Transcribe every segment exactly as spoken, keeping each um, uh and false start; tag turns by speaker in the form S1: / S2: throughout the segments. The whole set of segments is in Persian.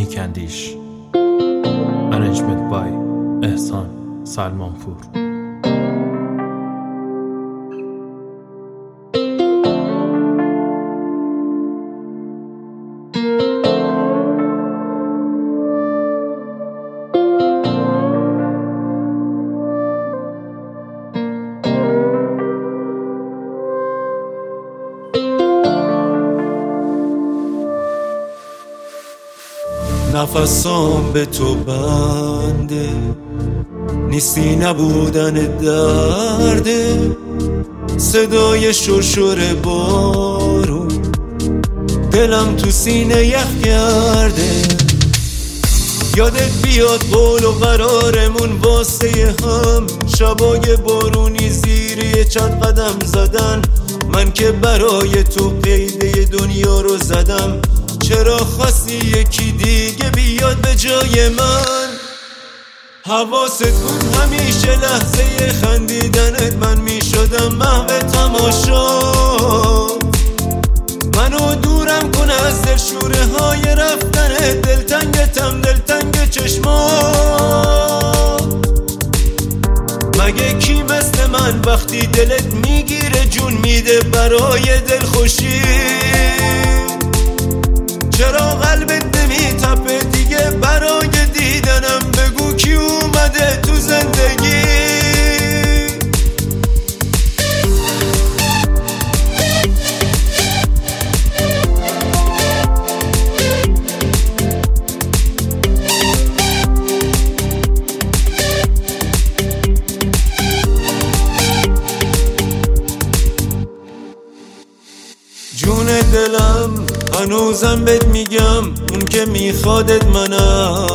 S1: نیکندیش. Arrangement by احسان سلمانپور.
S2: نفسام به تو بنده، نیستی نبودن درده، صدای شرشر بارون دلم تو سینه یخ کرده. یادت بیاد قول و قرارمون واسه هم، شبای بارونی زیر چند قدم زدن، من که برای تو قیده دنیا رو زدم. چرا خواستی یکی دیگه بیاد به جای من؟ حواست بود همیشه لحظه خندیدنت من می شدم محو تماشا. منو دورم کن از دلشوره های رفتنت، دلتنگتم دلتنگ چشما. مگه کی مثل من وقتی دلت میگیره جون میده برای دلخوشی؟ چرا قلبت نمی تپه دیگه برای دیدنم؟ بگو کی اومده تو زندگی؟ جون دلم هنوزم بهت میگم، اون که میخوادت منم.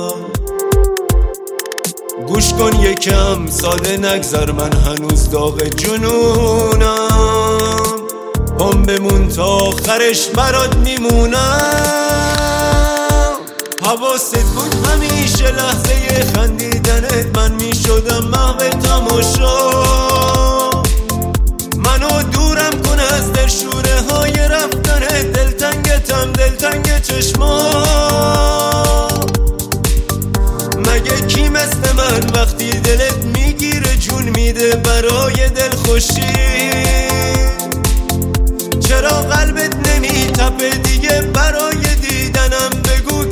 S2: گوش کن یکم ساده نگذر، من هنوز داغ جنونم. پام بمون تا آخرش برات میمونم. حواست بود همیشه لحظه خندیدنت من میشدم محو تماشا. منو دورم کن از دلشوره های رفتنت، دلتنگتم دلتنگ چشما. مگه کی مثل من وقتی دلت میگیره جون میده برای دلخوشی؟ چرا قلبت نمی تپه دیگه برای دیدنم؟ بگو